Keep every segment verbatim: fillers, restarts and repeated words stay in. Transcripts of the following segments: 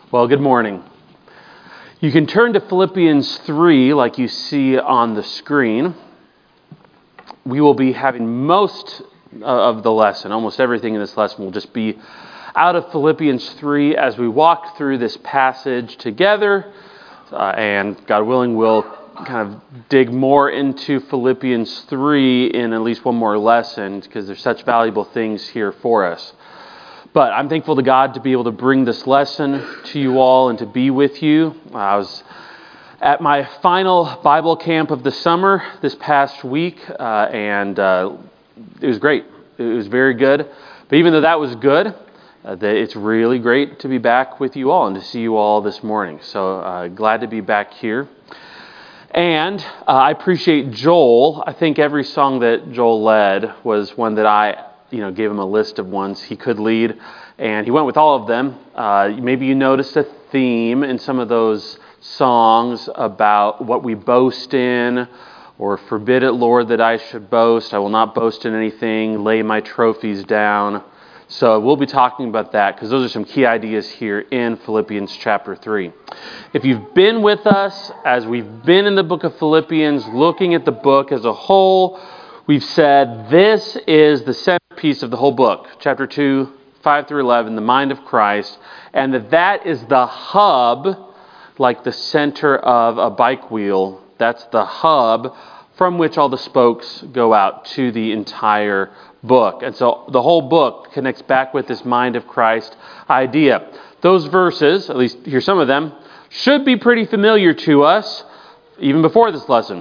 Well, good morning. You can turn to Philippians three like you see on the screen. We will be having most of the lesson, almost everything in this lesson will just be out of Philippians three as we walk through this passage together. Uh, and God willing, we'll kind of dig more into Philippians three in at least one more lesson because there's such valuable things here for us. But I'm thankful to God to be able to bring this lesson to you all and to be with you. I was at my final Bible camp of the summer this past week, uh, and uh, it was great. It was very good. But even though that was good, uh, that it's really great to be back with you all and to see you all this morning. So uh, glad to be back here. And uh, I appreciate Joel. I think every song that Joel led was one that I you know, gave him a list of ones he could lead, and he went with all of them. Uh, maybe you noticed a theme in some of those songs about what we boast in, or forbid it, Lord, that I should boast. I will not boast in anything. Lay my trophies down. So we'll be talking about that because those are some key ideas here in Philippians chapter three. If you've been with us as we've been in the book of Philippians, looking at the book as a whole, we've said this is the centerpiece of the whole book, chapter two, five through eleven, the mind of Christ, and that that is the hub, like the center of a bike wheel. That's the hub from which all the spokes go out to the entire book. And so the whole book connects back with this mind of Christ idea. Those verses, at least here's some of them, should be pretty familiar to us even before this lesson.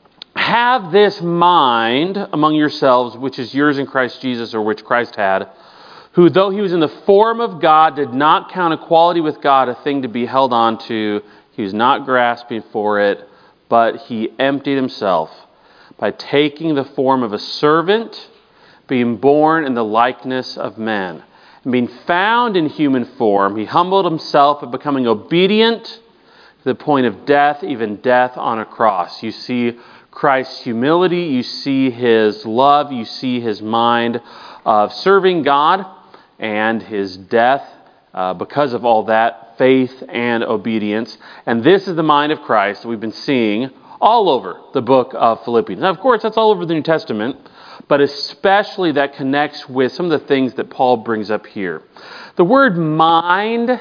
Have this mind among yourselves, which is yours in Christ Jesus, or which Christ had, who, though he was in the form of God, did not count equality with God a thing to be held on to. He was not grasping for it, but he emptied himself by taking the form of a servant, being born in the likeness of men. And being found in human form, he humbled himself by becoming obedient to the point of death, even death on a cross. You see Christ's humility, you see his love, you see his mind of serving God, and his death uh, because of all that, faith and obedience. And this is the mind of Christ that we've been seeing all over the book of Philippians. Now, of course, that's all over the New Testament, but especially that connects with some of the things that Paul brings up here. The word mind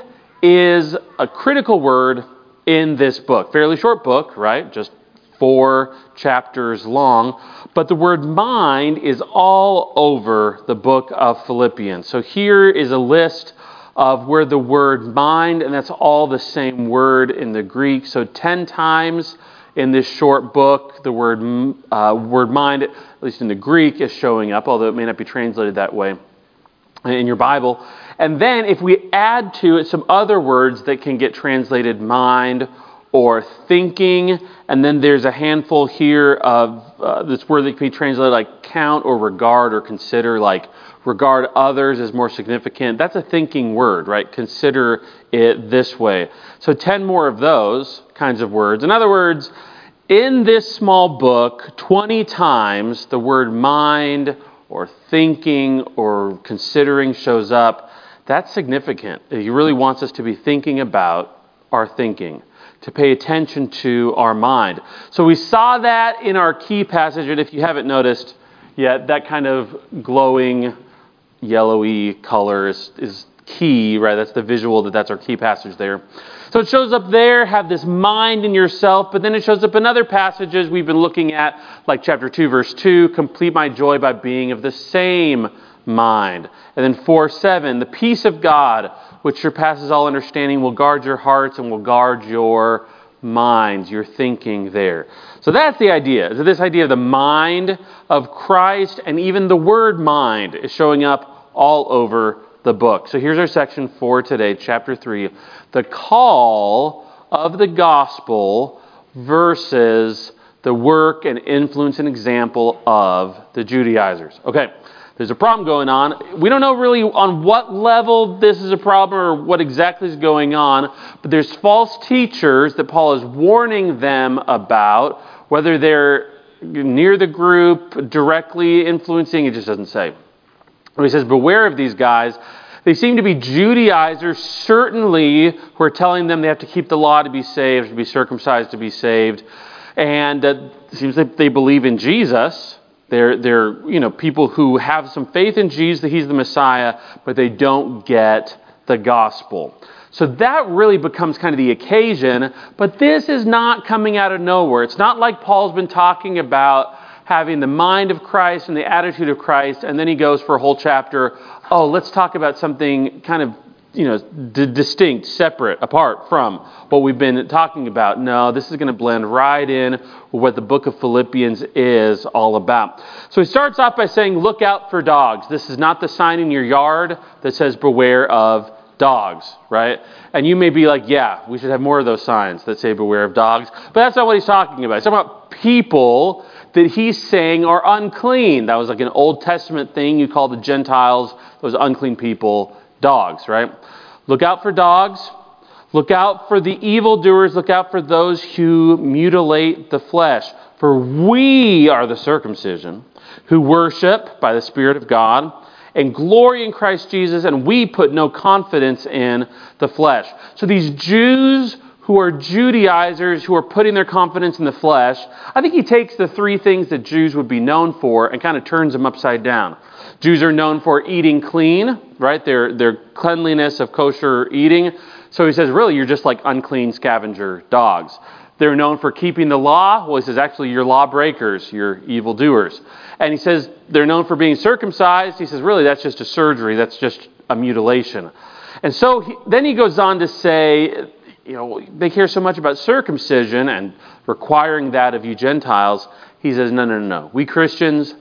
is a critical word in this book. Fairly short book, right? Just four chapters long, but the word mind is all over the book of Philippians. So here is a list of where the word mind, and that's all the same word in the Greek. So ten times in this short book, the word uh, word mind, at least in the Greek, is showing up, although it may not be translated that way in your Bible. And then if we add to it some other words that can get translated mind or thinking, and then there's a handful here of uh, this word that can be translated like count or regard or consider, like regard others as more significant. That's a thinking word, right? Consider it this way. So ten more of those kinds of words. In other words, in this small book, twenty times the word mind or thinking or considering shows up. That's significant. He really wants us to be thinking about our thinking, to pay attention to our mind. So we saw that in our key passage, and if you haven't noticed yet, that kind of glowing yellowy color is, is key, right? That's the visual that that's our key passage there. So it shows up there, have this mind in yourself, but then it shows up in other passages we've been looking at, like chapter two, verse two, complete my joy by being of the same mind. And then four seven, the peace of God, which surpasses all understanding, will guard your hearts and will guard your minds, your thinking there. So that's the idea. So this idea of the mind of Christ, and even the word mind is showing up all over the book. So here's our section for today, chapter three, the call of the gospel versus the work and influence and example of the Judaizers. Okay. There's a problem going on. We don't know really on what level this is a problem or what exactly is going on, but there's false teachers that Paul is warning them about, whether they're near the group, directly influencing, it just doesn't say. He says, beware of these guys. They seem to be Judaizers, certainly, who are telling them they have to keep the law to be saved, to be circumcised to be saved. And uh, it seems that they believe in Jesus. They're, they're you know, people who have some faith in Jesus, that he's the Messiah, but they don't get the gospel. So that really becomes kind of the occasion, but this is not coming out of nowhere. It's not like Paul's been talking about having the mind of Christ and the attitude of Christ, and then he goes for a whole chapter, oh, let's talk about something kind of, you know, d- distinct, separate, apart from what we've been talking about. No, this is going to blend right in with what the book of Philippians is all about. So he starts off by saying, look out for dogs. This is not the sign in your yard that says beware of dogs, right? And you may be like, yeah, we should have more of those signs that say beware of dogs. But that's not what he's talking about. He's talking about people that he's saying are unclean. That was like an Old Testament thing. You call the Gentiles, those unclean people, dogs, right? Look out for dogs. Look out for the evildoers. Look out for those who mutilate the flesh. For we are the circumcision who worship by the Spirit of God and glory in Christ Jesus, and we put no confidence in the flesh. So these Jews who are Judaizers, who are putting their confidence in the flesh, I think he takes the three things that Jews would be known for and kind of turns them upside down. Jews are known for eating clean, right? Their, their cleanliness of kosher eating. So he says, really, you're just like unclean scavenger dogs. They're known for keeping the law. Well, he says, actually, you're lawbreakers, you're evildoers. And he says, they're known for being circumcised. He says, really, that's just a surgery. That's just a mutilation. And so he, then he goes on to say, you know, they care so much about circumcision and requiring that of you Gentiles. He says, no, no, no, no. We Christians,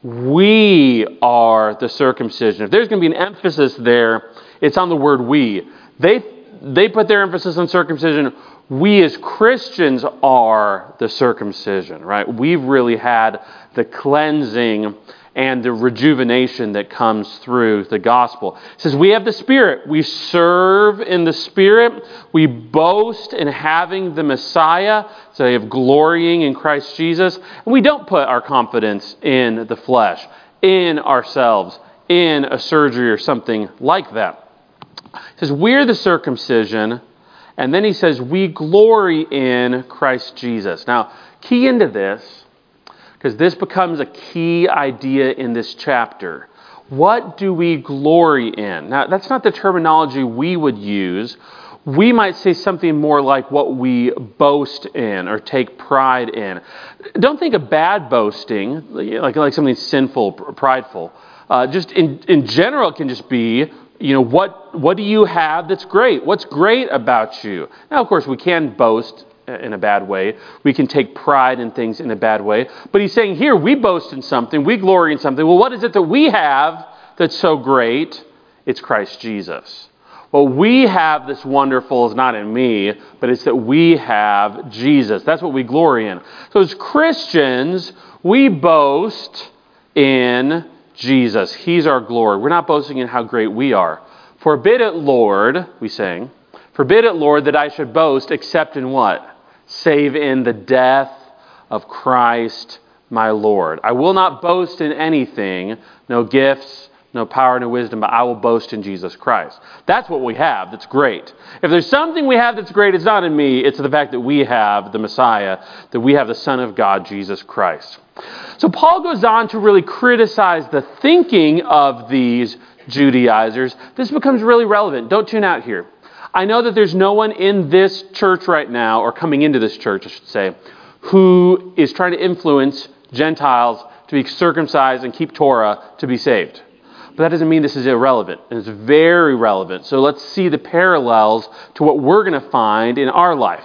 we are the circumcision. If there's going to be an emphasis there, it's on the word we. They, they put their emphasis on circumcision. We as Christians are the circumcision, right? We've really had the cleansing and the rejuvenation that comes through the gospel. It says we have the Spirit. We serve in the Spirit. We boast in having the Messiah. So we have glorying in Christ Jesus. And we don't put our confidence in the flesh, in ourselves, in a surgery or something like that. It says we're the circumcision. And then he says we glory in Christ Jesus. Now, key into this, because this becomes a key idea in this chapter. What do we glory in? Now, that's not the terminology we would use. We might say something more like what we boast in or take pride in. Don't think of bad boasting, like, like something sinful, prideful. Uh, just in, in general, it can just be, you know, what, what do you have that's great? What's great about you? Now, of course, we can boast in a bad way. We can take pride in things in a bad way. But he's saying here, we boast in something, we glory in something. Well, what is it that we have that's so great? It's Christ Jesus. What we have that's wonderful is not in me, but it's that we have Jesus. That's what we glory in. So as Christians, we boast in Jesus. He's our glory. We're not boasting in how great we are. Forbid it, Lord, we sang. Forbid it, Lord, that I should boast except in what? Save in the death of Christ my Lord. I will not boast in anything, no gifts, no power, no wisdom, but I will boast in Jesus Christ. That's what we have that's great. If there's something we have that's great, it's not in me, it's the fact that we have the Messiah, that we have the Son of God, Jesus Christ. So Paul goes on to really criticize the thinking of these Judaizers. This becomes really relevant. Don't tune out here. I know that there's no one in this church right now, or coming into this church, I should say, who is trying to influence Gentiles to be circumcised and keep Torah to be saved. But that doesn't mean this is irrelevant. It's very relevant. So let's see the parallels to what we're going to find in our life.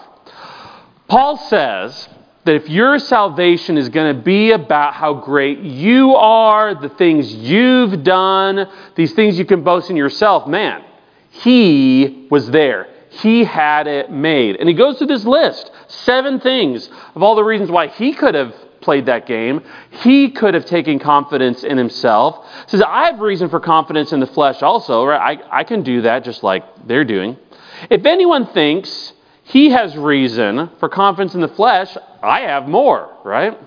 Paul says that if your salvation is going to be about how great you are, the things you've done, these things you can boast in yourself, man, he was there. He had it made. And he goes through this list, seven things of all the reasons why he could have played that game. He could have taken confidence in himself. He says, I have reason for confidence in the flesh also. Right? I, I can do that just like they're doing. If anyone thinks he has reason for confidence in the flesh, I have more, right?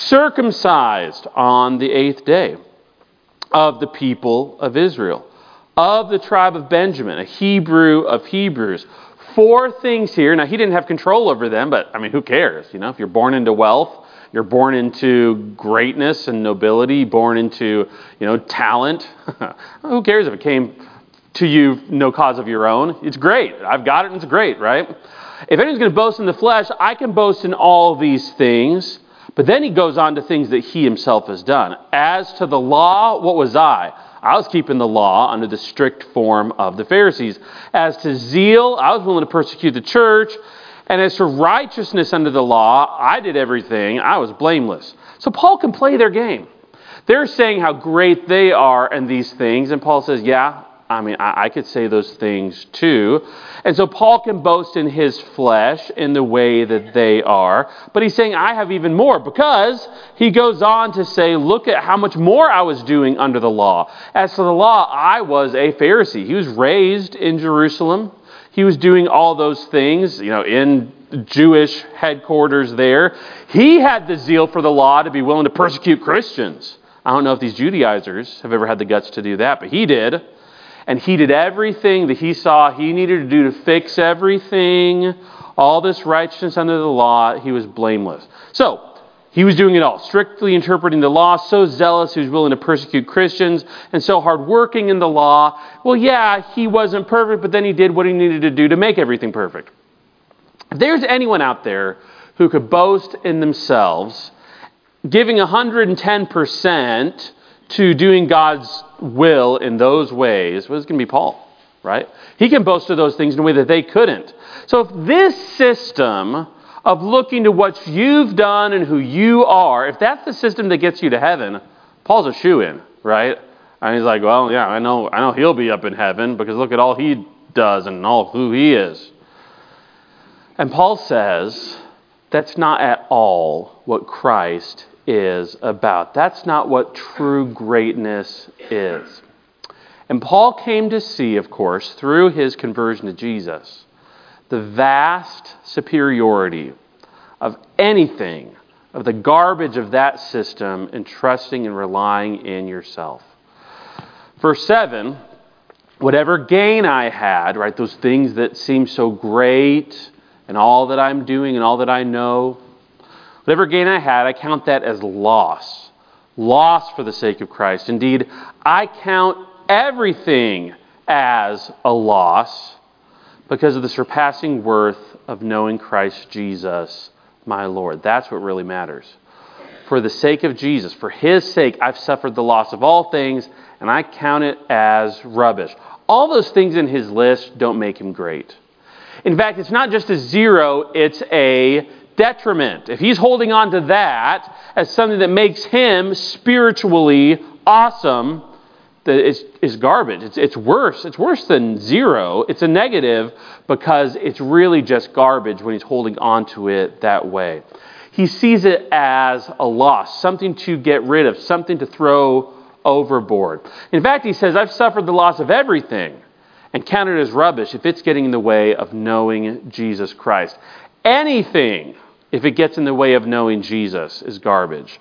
Circumcised on the eighth day of the people of Israel, of the tribe of Benjamin, a Hebrew of Hebrews. Four things here. Now, he didn't have control over them, but, I mean, who cares? You know, if you're born into wealth, you're born into greatness and nobility, born into, you know, talent. Who cares if it came to you no cause of your own? It's great. I've got it and it's great, right? If anyone's going to boast in the flesh, I can boast in all these things. But then he goes on to things that he himself has done. As to the law, what was I? I was keeping the law under the strict form of the Pharisees. As to zeal, I was willing to persecute the church. And as to righteousness under the law, I did everything. I was blameless. So Paul can play their game. They're saying how great they are in these things. And Paul says, yeah, I mean, I, I could say those things too. And so Paul can boast in his flesh in the way that they are. But he's saying, I have even more, because he goes on to say, look at how much more I was doing under the law. As to the law, I was a Pharisee. He was raised in Jerusalem. He was doing all those things, you know, in Jewish headquarters there. He had the zeal for the law to be willing to persecute Christians. I don't know if these Judaizers have ever had the guts to do that, but he did. And he did everything that he saw he needed to do to fix everything, all this righteousness under the law. He was blameless. So, he was doing it all, strictly interpreting the law, so zealous he was willing to persecute Christians, and so hardworking in the law. Well, yeah, he wasn't perfect, but then he did what he needed to do to make everything perfect. If there's anyone out there who could boast in themselves, giving one hundred ten percent to doing God's will in those ways, well, it's going to be Paul, right? He can boast of those things in a way that they couldn't. So if this system of looking to what you've done and who you are, if that's the system that gets you to heaven, Paul's a shoo-in, right? And he's like, well, yeah, I know, I know he'll be up in heaven because look at all he does and all who he is. And Paul says that's not at all what Christ is about. That's not what true greatness is. And Paul came to see, of course, through his conversion to Jesus, the vast superiority of anything, of the garbage of that system, and trusting and relying in yourself. Verse seven, whatever gain I had, right, those things that seem so great, and all that I'm doing and all that I know, whatever gain I had, I count that as loss. Loss for the sake of Christ. Indeed, I count everything as a loss because of the surpassing worth of knowing Christ Jesus, my Lord. That's what really matters. For the sake of Jesus, for His sake, I've suffered the loss of all things, and I count it as rubbish. All those things in his list don't make him great. In fact, it's not just a zero, it's a detriment. If he's holding on to that as something that makes him spiritually awesome, that it's, it's garbage. It's, it's worse. It's worse than zero. It's a negative because it's really just garbage when he's holding on to it that way. He sees it as a loss, something to get rid of, something to throw overboard. In fact, he says, I've suffered the loss of everything and count it as rubbish if it's getting in the way of knowing Jesus Christ. Anything, if it gets in the way of knowing Jesus, is garbage.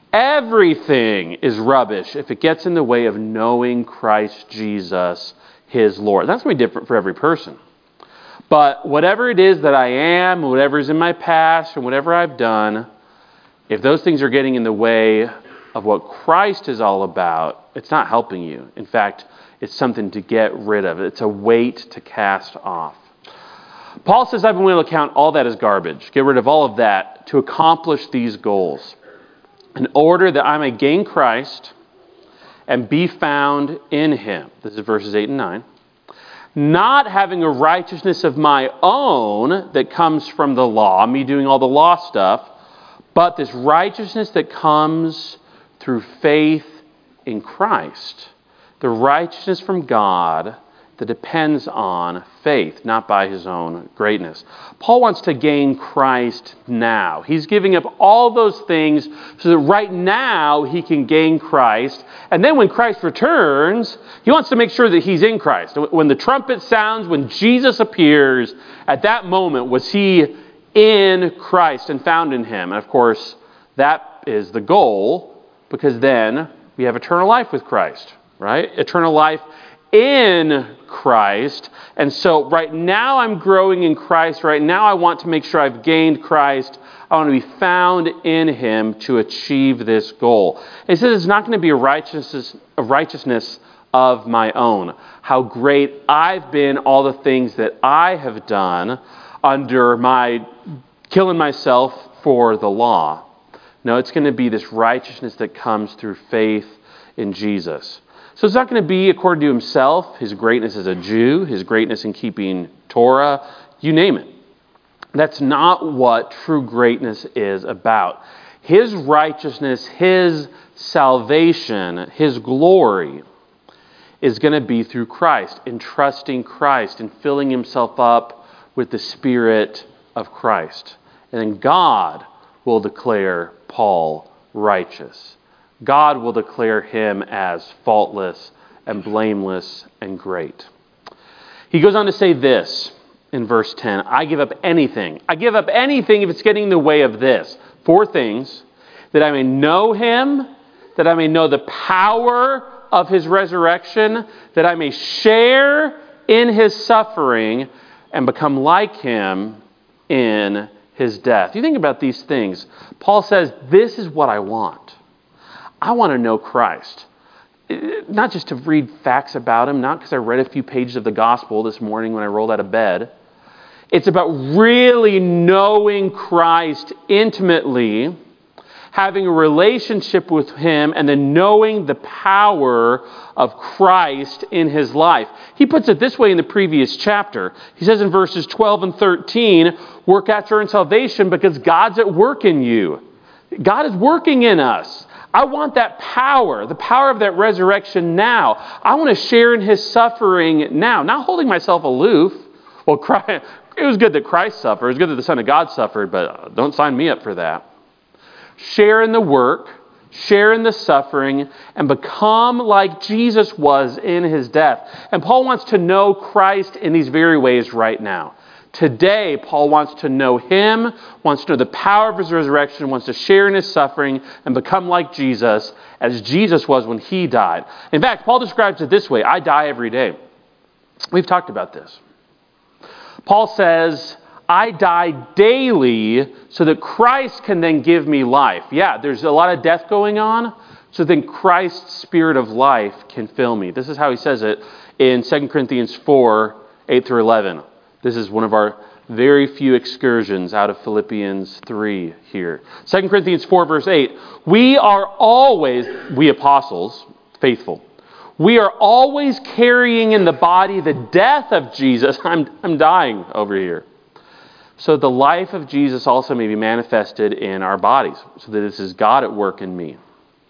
Everything is rubbish if it gets in the way of knowing Christ Jesus, his Lord. That's going to be different for every person. But whatever it is that I am, whatever is in my past, and whatever I've done, if those things are getting in the way of what Christ is all about, it's not helping you. In fact, it's something to get rid of. It's a weight to cast off. Paul says, I've been willing to count all that as garbage. Get rid of all of that to accomplish these goals, in order that I may gain Christ and be found in Him. This is verses eight and nine. Not having a righteousness of my own that comes from the law, me doing all the law stuff, but this righteousness that comes through faith in Christ. The righteousness from God that depends on faith, not by his own greatness. Paul wants to gain Christ now. He's giving up all those things so that right now he can gain Christ. And then when Christ returns, he wants to make sure that he's in Christ. When the trumpet sounds, when Jesus appears, at that moment was he in Christ and found in Him. And of course, that is the goal, because then we have eternal life with Christ, right? Eternal life in Christ. And so right now I'm growing in Christ. Right now I want to make sure I've gained Christ. I want to be found in him to achieve this goal. It says it's not going to be a righteousness, a righteousness of my own. How great I've been, all the things that I have done under my killing myself for the law. No, it's going to be this righteousness that comes through faith in Jesus. So it's not going to be according to himself, his greatness as a Jew, his greatness in keeping Torah, you name it. That's not what true greatness is about. His righteousness, his salvation, his glory is going to be through Christ, in trusting Christ, and filling himself up with the Spirit of Christ. And then God will declare Paul righteous. God will declare him as faultless and blameless and great. He goes on to say this in verse ten, I give up anything. I give up anything if it's getting in the way of this. Four things, that I may know him, that I may know the power of his resurrection, that I may share in his suffering and become like him in his death. You think about these things. Paul says, this is what I want. I want to know Christ. Not just to read facts about him, not because I read a few pages of the gospel this morning when I rolled out of bed. It's about really knowing Christ intimately, having a relationship with him, and then knowing the power of Christ in his life. He puts it this way in the previous chapter. He says in verses twelve and thirteen, work out your own salvation because God's at work in you. God is working in us. I want that power, the power of that resurrection now. I want to share in his suffering now, not holding myself aloof. Well, Christ, it was good that Christ suffered. It was good that the Son of God suffered, but don't sign me up for that. Share in the work, share in the suffering, and become like Jesus was in his death. And Paul wants to know Christ in these very ways right now. Today, Paul wants to know him, wants to know the power of his resurrection, wants to share in his suffering and become like Jesus as Jesus was when he died. In fact, Paul describes it this way, I die every day. We've talked about this. Paul says, I die daily so that Christ can then give me life. Yeah, there's a lot of death going on, so then Christ's spirit of life can fill me. This is how he says it in Second Corinthians four, eight through eleven. This is one of our very few excursions out of Philippians three here. Second Corinthians four, verse eight. We are always, we apostles, faithful. We are always carrying in the body the death of Jesus. I'm, I'm dying over here. So the life of Jesus also may be manifested in our bodies. So that this is God at work in me.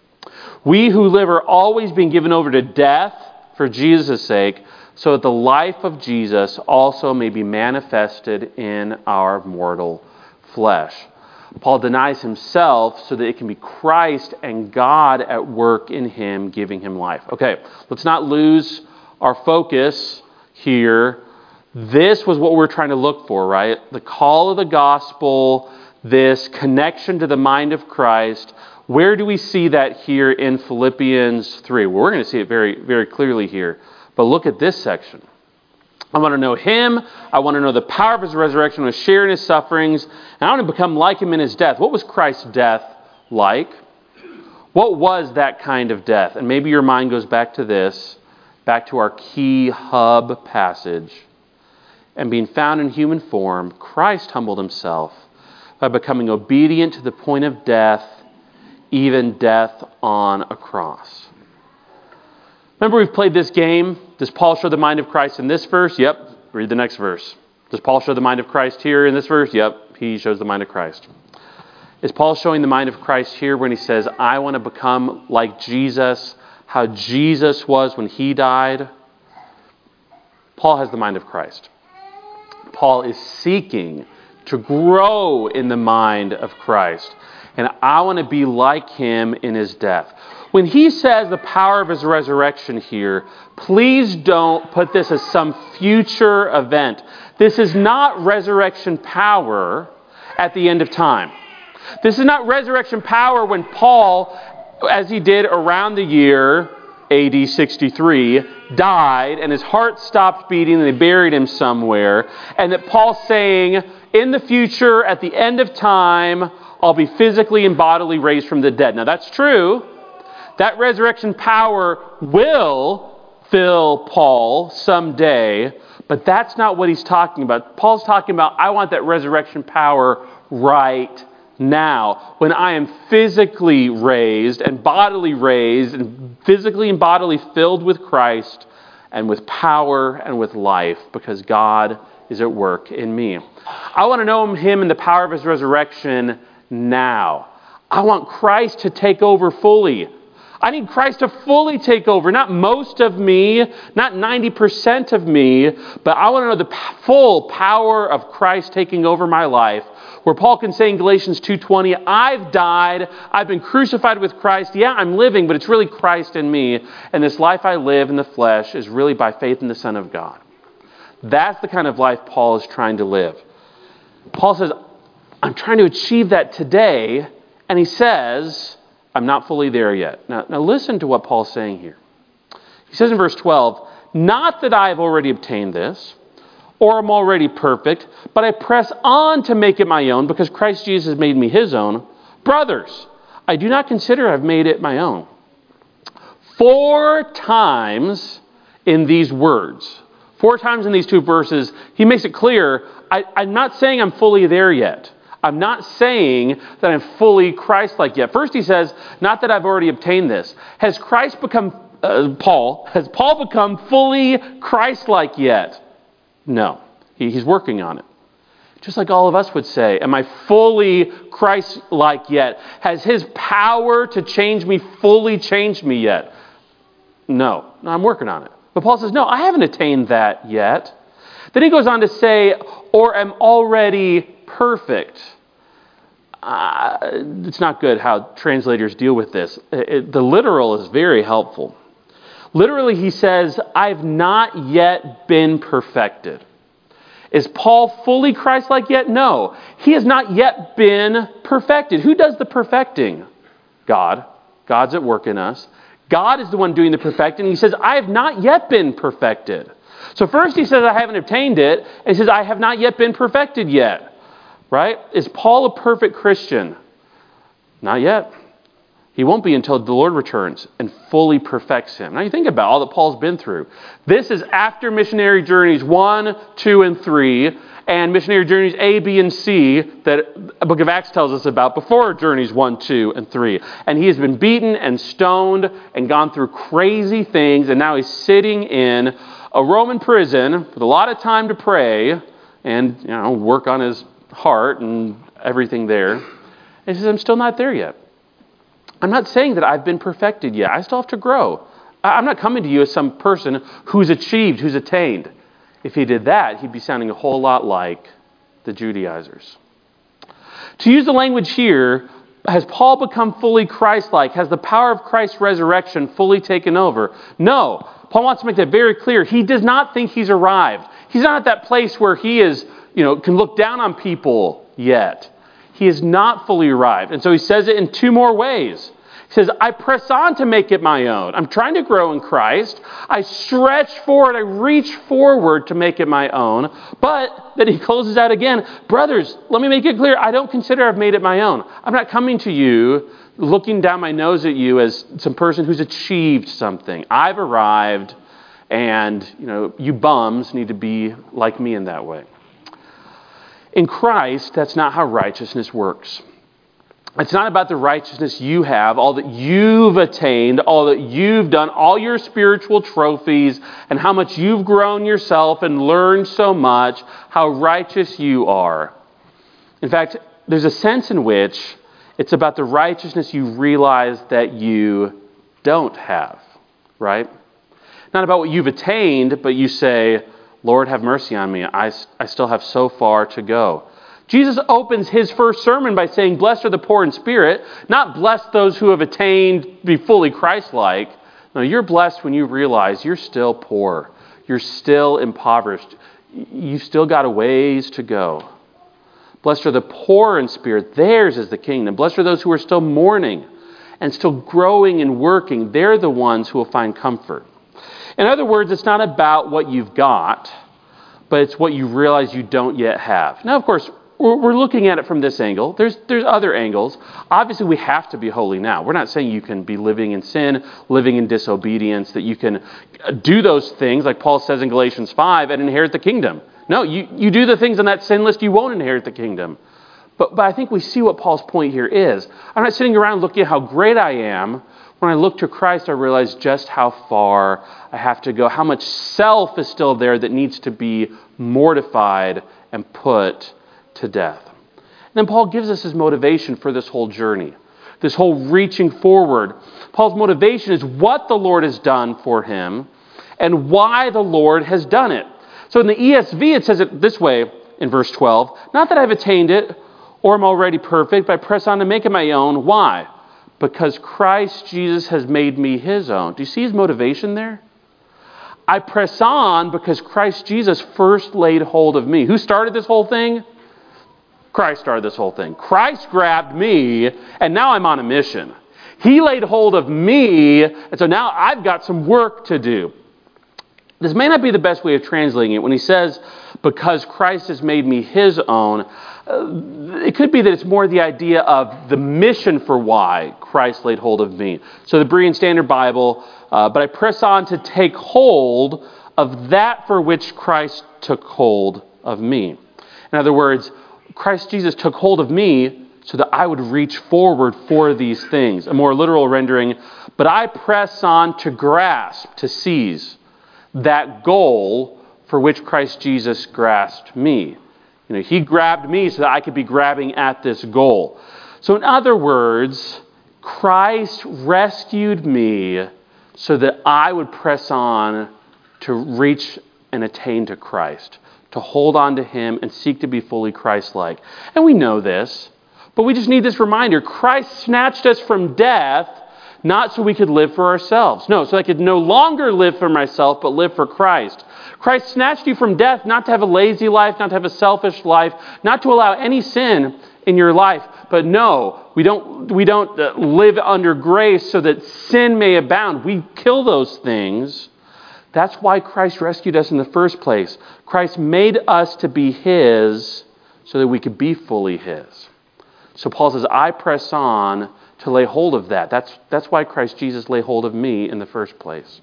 We who live are always being given over to death for Jesus' sake, so that the life of Jesus also may be manifested in our mortal flesh. Paul denies himself so that it can be Christ and God at work in him, giving him life. Okay, let's not lose our focus here. This was what we're trying to look for, right? The call of the gospel, this connection to the mind of Christ. Where do we see that here in Philippians three? Well, we're going to see it very, very clearly here. But look at this section. I want to know him. I want to know the power of his resurrection. I want to share in his sufferings. And I want to become like him in his death. What was Christ's death like? What was that kind of death? And maybe your mind goes back to this, back to our key hub passage. And being found in human form, Christ humbled himself by becoming obedient to the point of death, even death on a cross. Remember, we've played this game. Does Paul show the mind of Christ in this verse? Yep. Read the next verse. Does Paul show the mind of Christ here in this verse? Yep. He shows the mind of Christ. Is Paul showing the mind of Christ here when he says, I want to become like Jesus, how Jesus was when he died? Paul has the mind of Christ. Paul is seeking to grow in the mind of Christ. And I want to be like him in his death. When he says the power of his resurrection here, please don't put this as some future event. This is not resurrection power at the end of time. This is not resurrection power when Paul, as he did around the year A D sixty-three, died, and his heart stopped beating, and they buried him somewhere. And that Paul's saying, in the future, at the end of time, I'll be physically and bodily raised from the dead. Now that's true. That resurrection power will fill Paul someday, but that's not what he's talking about. Paul's talking about, I want that resurrection power right now, when I am physically raised and bodily raised and physically and bodily filled with Christ and with power and with life, because God is at work in me. I want to know Him and the power of His resurrection now. I want Christ to take over fully. I need Christ to fully take over, not most of me, not ninety percent of me, but I want to know the full power of Christ taking over my life. Where Paul can say in Galatians two twenty, I've died, I've been crucified with Christ. Yeah, I'm living, but it's really Christ in me. And this life I live in the flesh is really by faith in the Son of God. That's the kind of life Paul is trying to live. Paul says, I'm trying to achieve that today. And he says, I'm not fully there yet. Now, now listen to what Paul's saying here. He says in verse twelve, not that I have already obtained this, or am already perfect, but I press on to make it my own, because Christ Jesus has made me His own. Brothers, I do not consider I've made it my own. Four times in these words, four times in these two verses, he makes it clear, I, I'm not saying I'm fully there yet. I'm not saying that I'm fully Christ-like yet. First he says, not that I've already obtained this. Has Christ become, uh, Paul, has Paul become fully Christ-like yet? No. He, he's working on it. Just like all of us would say, am I fully Christ-like yet? Has His power to change me fully changed me yet? No. No, I'm working on it. But Paul says, no, I haven't attained that yet. Then he goes on to say, or am already perfect. Uh, it's not good how translators deal with this. It, the literal is very helpful. Literally, he says, I've not yet been perfected. Is Paul fully Christ-like yet? No. He has not yet been perfected. Who does the perfecting? God. God's at work in us. God is the one doing the perfecting. He says, I have not yet been perfected. So first he says, I haven't obtained it. And he says, I have not yet been perfected yet. Right? Is Paul a perfect Christian? Not yet. He won't be until the Lord returns and fully perfects him. Now you think about all that Paul's been through. This is after missionary journeys one, two, and three, and missionary journeys A, B, and C that the book of Acts tells us about before journeys one, two, and three. And he has been beaten and stoned and gone through crazy things, and now he's sitting in a Roman prison with a lot of time to pray and, you know, work on his heart and everything there. And he says, I'm still not there yet. I'm not saying that I've been perfected yet. I still have to grow. I'm not coming to you as some person who's achieved, who's attained. If he did that, he'd be sounding a whole lot like the Judaizers. To use the language here, has Paul become fully Christ-like? Has the power of Christ's resurrection fully taken over? No. Paul wants to make that very clear. He does not think he's arrived. He's not at that place where he is, you know, can look down on people yet. He is not fully arrived. And so he says it in two more ways. He says, I press on to make it my own. I'm trying to grow in Christ. I stretch forward. I reach forward to make it my own. But then he closes out again. Brothers, let me make it clear. I don't consider I've made it my own. I'm not coming to you looking down my nose at you as some person who's achieved something. I've arrived, and you know, you bums need to be like me in that way. In Christ, that's not how righteousness works. It's not about the righteousness you have, all that you've attained, all that you've done, all your spiritual trophies, and how much you've grown yourself and learned so much, how righteous you are. In fact, there's a sense in which it's about the righteousness you realize that you don't have, right? Not about what you've attained, but you say, Lord, have mercy on me. I, I still have so far to go. Jesus opens his first sermon by saying, blessed are the poor in spirit, not blessed those who have attained to be fully Christ-like. No, you're blessed when you realize you're still poor. You're still impoverished. You've still got a ways to go. Blessed are the poor in spirit. Theirs is the kingdom. Blessed are those who are still mourning. and still growing and working, they're the ones who will find comfort. In other words, it's not about what you've got, but it's what you realize you don't yet have. Now, of course, we're looking at it from this angle. There's there's other angles. Obviously, we have to be holy now. We're not saying you can be living in sin, living in disobedience, that you can do those things, like Paul says in Galatians five, and inherit the kingdom. No, you, you do the things on that sin list, you won't inherit the kingdom. But, but I think we see what Paul's point here is. I'm not sitting around looking at how great I am. When I look to Christ, I realize just how far I have to go, how much self is still there that needs to be mortified and put to death. And then Paul gives us his motivation for this whole journey, this whole reaching forward. Paul's motivation is what the Lord has done for him and why the Lord has done it. So in the E S V, it says it this way in verse twelve, not that I've attained it or am already perfect, but I press on to make it my own. Why? Because Christ Jesus has made me his own. Do you see his motivation there? I press on because Christ Jesus first laid hold of me. Who started this whole thing? Christ started this whole thing. Christ grabbed me, and now I'm on a mission. He laid hold of me, and so now I've got some work to do. This may not be the best way of translating it. When he says, because Christ has made me his own, uh, it could be that it's more the idea of the mission for why Christ laid hold of me. So the Berean Standard Bible, uh, but I press on to take hold of that for which Christ took hold of me. In other words, Christ Jesus took hold of me so that I would reach forward for these things. A more literal rendering, but I press on to grasp, to seize that goal for which Christ Jesus grasped me. You know, he grabbed me so that I could be grabbing at this goal. So in other words, Christ rescued me so that I would press on to reach and attain to Christ, to hold on to him and seek to be fully Christ-like. And we know this, but we just need this reminder. Christ snatched us from death, not so we could live for ourselves. No, so I could no longer live for myself, but live for Christ. Christ snatched you from death, not to have a lazy life, not to have a selfish life, not to allow any sin in your life. But no, we don't, we don't uh, live under grace so that sin may abound. We kill those things. That's why Christ rescued us in the first place. Christ made us to be his so that we could be fully his. So Paul says, I press on to lay hold of that. That's, that's why Christ Jesus lay hold of me in the first place.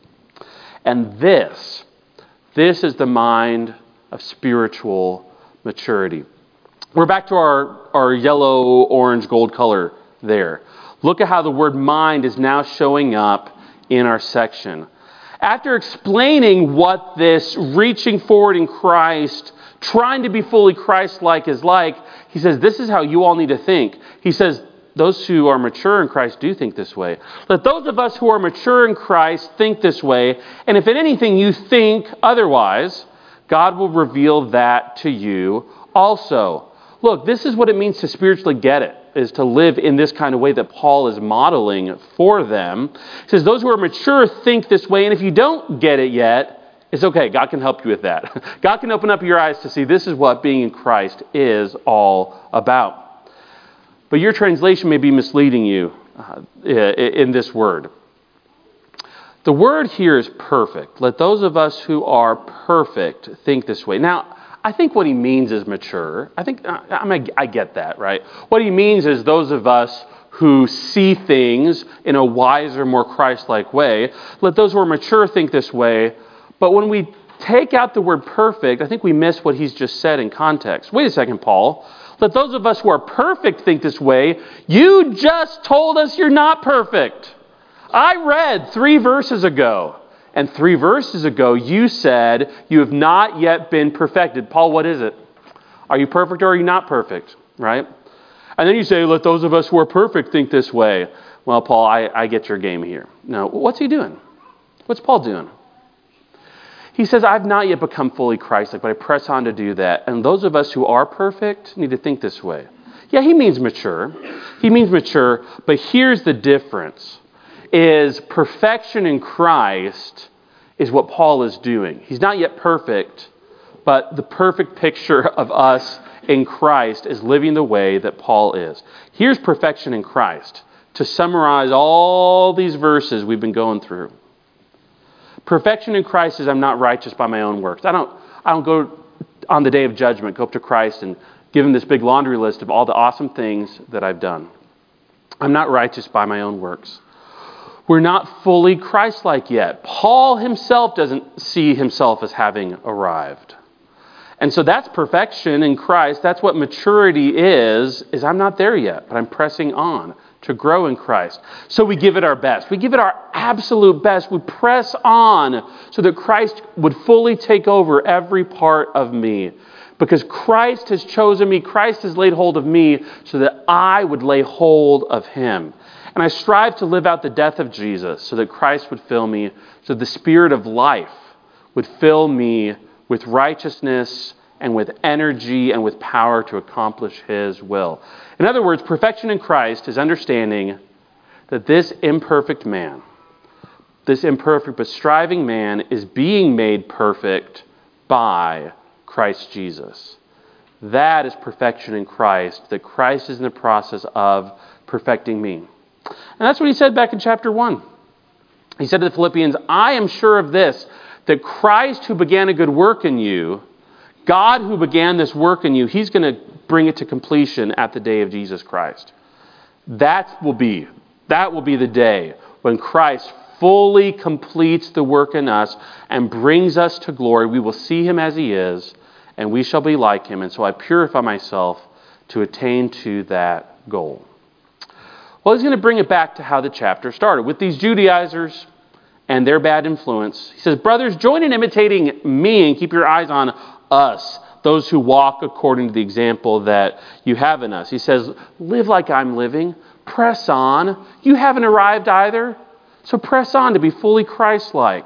And this, this is the mind of spiritual maturity. We're back to our, our yellow, orange, gold color there. Look at how the word mind is now showing up in our section. After explaining what this reaching forward in Christ, trying to be fully Christ-like is like, he says, this is how you all need to think. He says, those who are mature in Christ do think this way. Let those of us who are mature in Christ think this way. And if in anything you think otherwise, God will reveal that to you also. Look, this is what it means to spiritually get it, is to live in this kind of way that Paul is modeling for them. He says, those who are mature think this way, and if you don't get it yet, it's okay. God can help you with that. God can open up your eyes to see this is what being in Christ is all about. But your translation may be misleading you uh, in this word. The word here is perfect. Let those of us who are perfect think this way. Now, I think what he means is mature. I think I, mean, I get that, right? What he means is those of us who see things in a wiser, more Christ-like way. Let those who are mature think this way. But when we take out the word perfect, I think we miss what he's just said in context. Wait a second, Paul. Let those of us who are perfect think this way. You just told us you're not perfect. I read three verses ago. And three verses ago, you said you have not yet been perfected. Paul, what is it? Are you perfect or are you not perfect? Right? And then you say, let those of us who are perfect think this way. Well, Paul, I, I get your game here. No, what's he doing? What's Paul doing? He says, I've not yet become fully Christ-like, but I press on to do that. And those of us who are perfect need to think this way. Yeah, he means mature. He means mature, but here's the difference. Is perfection in Christ is what Paul is doing. He's not yet perfect, but the perfect picture of us in Christ is living the way that Paul is. Here's perfection in Christ. to summarize all these verses we've been going through. Perfection in Christ is I'm not righteous by my own works. I don't, I don't go on the day of judgment, go up to Christ and give him this big laundry list of all the awesome things that I've done. I'm not righteous by my own works. We're not fully Christ-like yet. Paul himself doesn't see himself as having arrived. And so that's perfection in Christ. That's what maturity is, is I'm not there yet, but I'm pressing on to grow in Christ. So we give it our best. We give it our absolute best. We press on so that Christ would fully take over every part of me. Because Christ has chosen me, Christ has laid hold of me so that I would lay hold of him. And I strive to live out the death of Jesus so that Christ would fill me, so the Spirit of life would fill me with righteousness and with energy and with power to accomplish his will. In other words, perfection in Christ is understanding that this imperfect man, this imperfect but striving man, is being made perfect by Christ Jesus. That is perfection in Christ, that Christ is in the process of perfecting me. And that's what he said back in chapter one. He said to the Philippians, I am sure of this, that Christ who began a good work in you, God who began this work in you, he's going to bring it to completion at the day of Jesus Christ. That will be, that will be the day when Christ fully completes the work in us and brings us to glory. We will see him as he is, and we shall be like him. And so I purify myself to attain to that goal. Well, he's going to bring it back to how the chapter started, with these Judaizers and their bad influence. He says, brothers, join in imitating me and keep your eyes on us, those who walk according to the example that you have in us. He says, live like I'm living. Press on. You haven't arrived either. So press on to be fully Christ-like.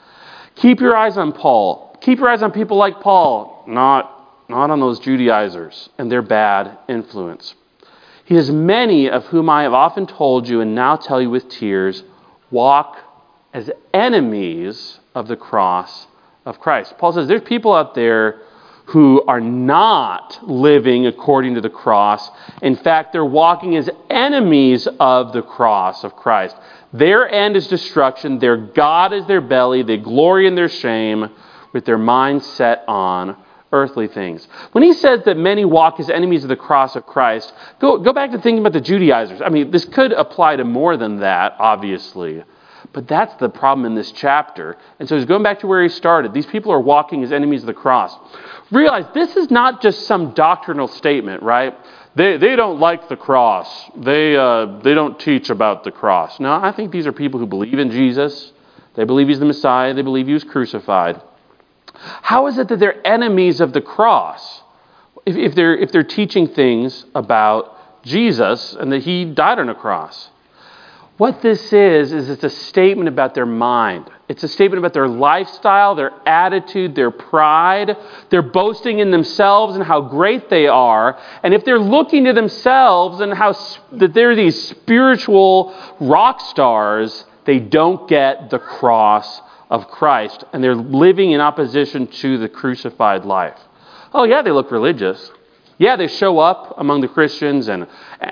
Keep your eyes on Paul. Keep your eyes on people like Paul, not, not on those Judaizers and their bad influence. He says, many of whom I have often told you and now tell you with tears, walk as enemies of the cross of Christ. Paul says there's people out there who are not living according to the cross. In fact, they're walking as enemies of the cross of Christ. Their end is destruction. Their God is their belly. They glory in their shame with their minds set on earthly things. When he says that many walk as enemies of the cross of Christ, go, go back to thinking about the Judaizers. I mean, this could apply to more than that, obviously. But that's the problem in this chapter. And so he's going back to where he started. These people are walking as enemies of the cross. Realize this is not just some doctrinal statement, right? They they don't like the cross. They uh, they don't teach about the cross. No, I think these are people who believe in Jesus. They believe he's the Messiah. They believe he was crucified. How is it that they're enemies of the cross? If, if they're if they're teaching things about Jesus and that he died on a cross. What this is, is it's a statement about their mind. It's a statement about their lifestyle, their attitude, their pride. They're boasting in themselves and how great they are. And if they're looking to themselves and how that they're these spiritual rock stars, they don't get the cross of Christ. And they're living in opposition to the crucified life. Oh yeah, they look religious. Yeah, they show up among the Christians and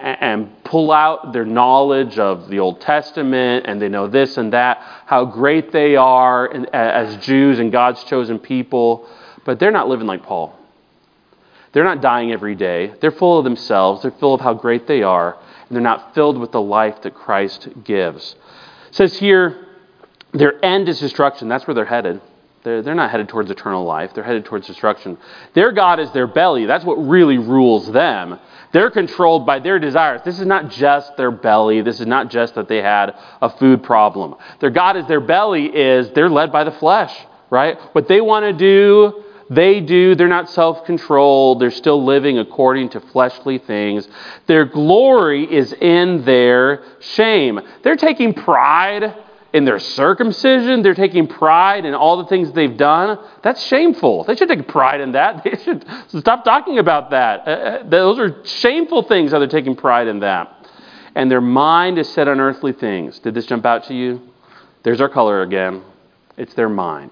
and pull out their knowledge of the Old Testament, and they know this and that, how great they are as Jews and God's chosen people. But they're not living like Paul. They're not dying every day. They're full of themselves. They're full of how great they are, and they're not filled with the life that Christ gives. It says here, their end is destruction. That's where they're headed. They're, they're not headed towards eternal life. They're headed towards destruction. Their God is their belly. That's what really rules them. They're controlled by their desires. This is not just their belly. This is not just that they had a food problem. Their God is their belly is they're led by the flesh, right? What they want to do, they do. They're not self-controlled. They're still living according to fleshly things. Their glory is in their shame. They're taking pride in their circumcision. They're taking pride in all the things they've done. That's shameful. They should take pride in that. They should stop talking about that. Uh, those are shameful things, how they're taking pride in that. And their mind is set on earthly things. Did this jump out to you? There's our color again. It's their mind.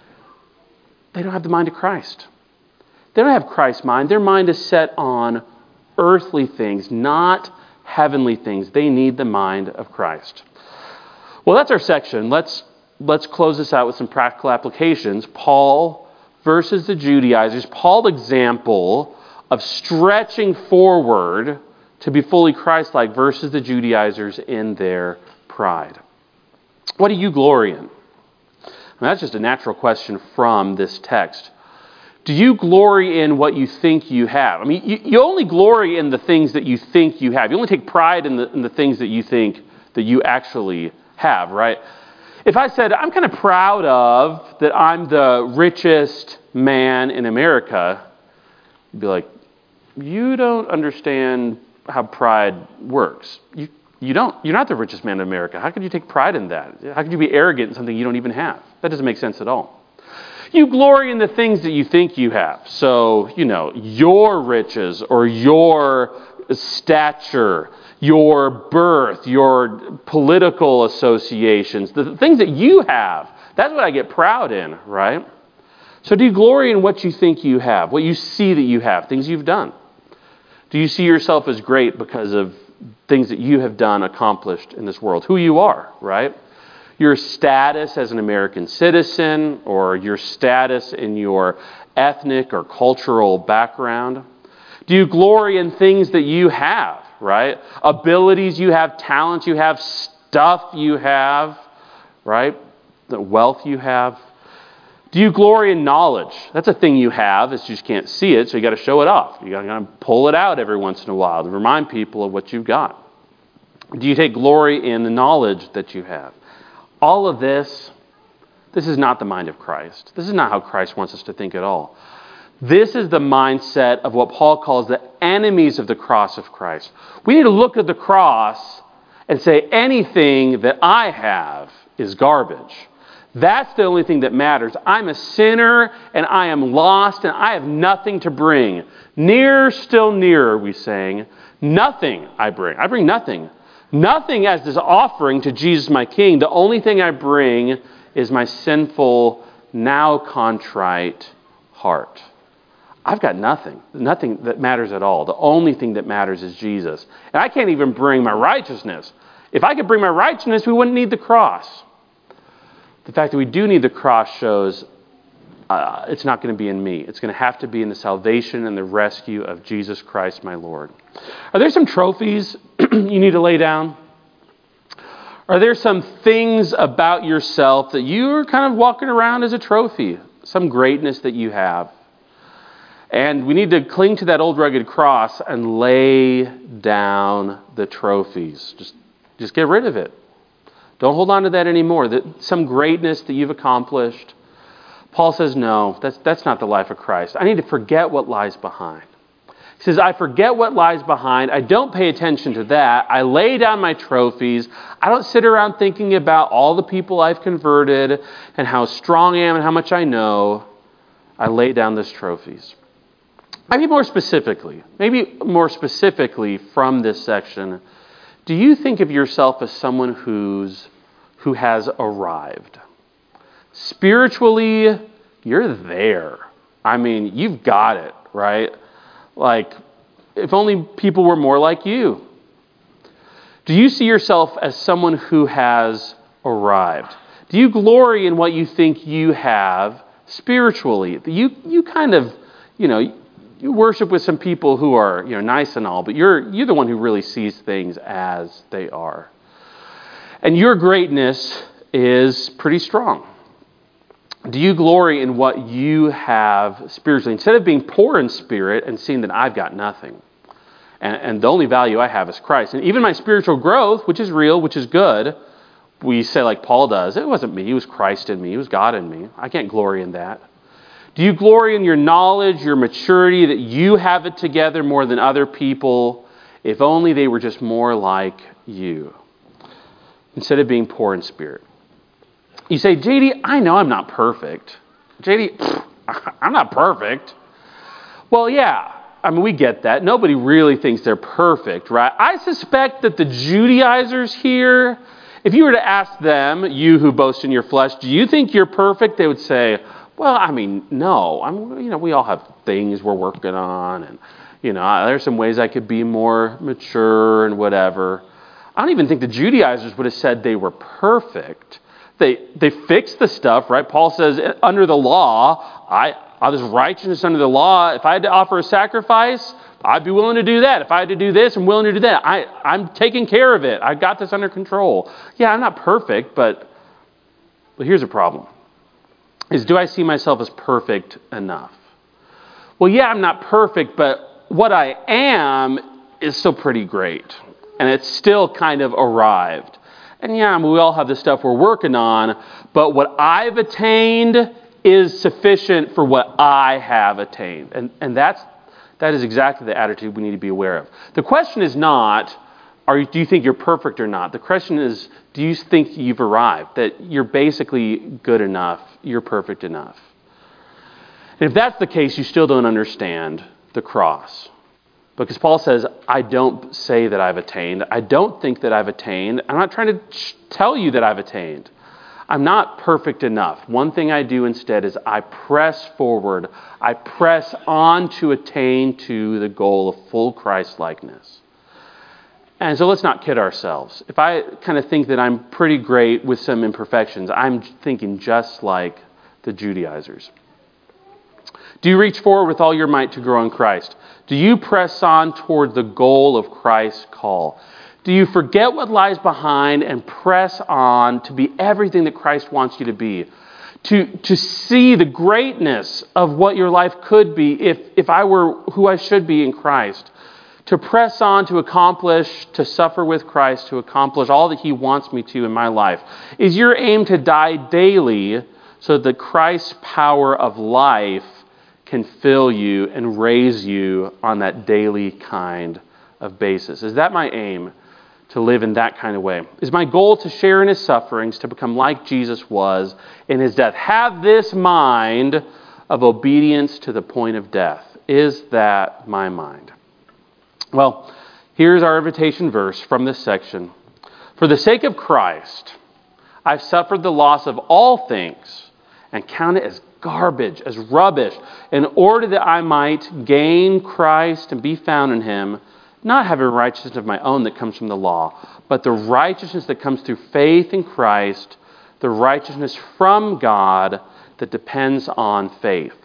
They don't have the mind of Christ. They don't have Christ's mind. Their mind is set on earthly things, not heavenly things. They need the mind of Christ. Well, that's our section. Let's let's close this out with some practical applications. Paul versus the Judaizers. Paul's example of stretching forward to be fully Christ-like versus the Judaizers in their pride. What do you glory in? And that's just a natural question from this text. Do you glory in what you think you have? I mean, you, you only glory in the things that you think you have. You only take pride in the, in the things that you think that you actually have, right? If I said, I'm kind of proud of that I'm the richest man in America, you'd be like, you don't understand how pride works. You you don't. You're not the richest man in America. How could you take pride in that? How could you be arrogant in something you don't even have? That doesn't make sense at all. You glory in the things that you think you have. So, you know, your riches or your stature, your birth, your political associations, the things that you have. That's what I get proud in, right? So do you glory in what you think you have, what you see that you have, things you've done? Do you see yourself as great because of things that you have done, accomplished in this world? Who you are, right? Your status as an American citizen, or your status in your ethnic or cultural background? Do you glory in things that you have, right? Abilities you have, talents you have, stuff you have, right? The wealth you have. Do you glory in knowledge? That's a thing you have, it's you just can't see it, so you got to show it off. You got to kind of pull it out every once in a while to remind people of what you've got. Do you take glory in the knowledge that you have? All of this, this is not the mind of Christ. This is not how Christ wants us to think at all. This is the mindset of what Paul calls the enemies of the cross of Christ. We need to look at the cross and say, anything that I have is garbage. That's the only thing that matters. I'm a sinner and I am lost and I have nothing to bring. Nearer, still nearer, we sang. Nothing I bring. I bring nothing. Nothing as this offering to Jesus my King. The only thing I bring is my sinful, now contrite heart. I've got nothing. Nothing that matters at all. The only thing that matters is Jesus. And I can't even bring my righteousness. If I could bring my righteousness, we wouldn't need the cross. The fact that we do need the cross shows uh, it's not going to be in me. It's going to have to be in the salvation and the rescue of Jesus Christ, my Lord. Are there some trophies you need to lay down? Are there some things about yourself that you're kind of walking around as a trophy? Some greatness that you have? And we need to cling to that old rugged cross and lay down the trophies. Just, just get rid of it. Don't hold on to that anymore. That some greatness that you've accomplished. Paul says, no, that's, that's not the life of Christ. I need to forget what lies behind. He says, I forget what lies behind. I don't pay attention to that. I lay down my trophies. I don't sit around thinking about all the people I've converted and how strong I am and how much I know. I lay down those trophies. Maybe more specifically, maybe more specifically from this section, do you think of yourself as someone who's who has arrived? Spiritually, you're there. I mean, you've got it, right? Like, if only people were more like you. Do you see yourself as someone who has arrived? Do you glory in what you think you have spiritually? You you kind of, you know, you worship with some people who are, you know, nice and all, but you're you're the one who really sees things as they are. And your greatness is pretty strong. Do you glory in what you have spiritually? Instead of being poor in spirit and seeing that I've got nothing, and, and the only value I have is Christ. And even my spiritual growth, which is real, which is good, we say like Paul does, it wasn't me, it was Christ in me, it was God in me. I can't glory in that. Do you glory in your knowledge, your maturity, that you have it together more than other people? If only they were just more like you, instead of being poor in spirit. You say, J D, I know I'm not perfect. J D, pfft, I'm not perfect. Well, yeah, I mean, we get that. Nobody really thinks they're perfect, right? I suspect that the Judaizers here, if you were to ask them, you who boast in your flesh, do you think you're perfect? They would say, well, I mean, no. I'm, you know, we all have things we're working on, and You know, there's some ways I could be more mature and whatever. I don't even think the Judaizers would have said they were perfect. They they fixed the stuff, right? Paul says, under the law, I, I this righteousness under the law, if I had to offer a sacrifice, I'd be willing to do that. If I had to do this, I'm willing to do that. I, I'm taking care of it. I've got this under control. Yeah, I'm not perfect, but, but here's a problem. Is do I see myself as perfect enough? Well, yeah, I'm not perfect, but what I am is still pretty great. And it's still kind of arrived. And yeah, we all have the stuff we're working on, but what I've attained is sufficient for what I have attained. And, and that's That is exactly the attitude we need to be aware of. The question is not, are you, do you think you're perfect or not? The question is, do you think you've arrived? That you're basically good enough, you're perfect enough. And if that's the case, you still don't understand the cross. Because Paul says, I don't say that I've attained. I don't think that I've attained. I'm not trying to tell you that I've attained. I'm not perfect enough. One thing I do instead is I press forward. I press on to attain to the goal of full Christ-likeness. And so let's not kid ourselves. If I kind of think that I'm pretty great with some imperfections, I'm thinking just like the Judaizers. Do you reach forward with all your might to grow in Christ? Do you press on toward the goal of Christ's call? Do you forget what lies behind and press on to be everything that Christ wants you to be? To, to see the greatness of what your life could be if, if I were who I should be in Christ. To press on to accomplish, to suffer with Christ, to accomplish all that He wants me to in my life. Is your aim to die daily so that Christ's power of life can fill you and raise you on that daily kind of basis? Is that my aim? To live in that kind of way? Is my goal to share in His sufferings, to become like Jesus was in His death? Have this mind of obedience to the point of death. Is that my mind? Well, here's our invitation verse from this section. For the sake of Christ, I've suffered the loss of all things and count it as garbage, as rubbish, in order that I might gain Christ and be found in Him, not having righteousness of my own that comes from the law, but the righteousness that comes through faith in Christ, the righteousness from God that depends on faith.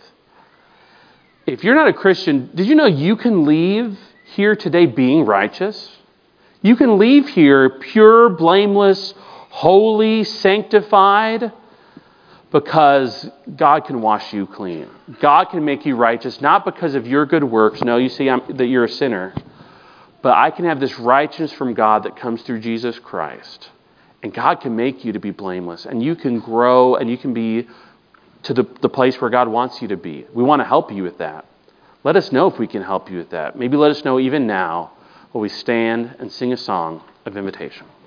If you're not a Christian, did you know you can leave here today being righteous? You can leave here pure, blameless, holy, sanctified, because God can wash you clean. God can make you righteous, not because of your good works. No, you see I'm, that you're a sinner. But I can have this righteousness from God that comes through Jesus Christ. And God can make you to be blameless. And you can grow and you can be to the, the place where God wants you to be. We want to help you with that. Let us know if we can help you with that. Maybe let us know even now while we stand and sing a song of invitation.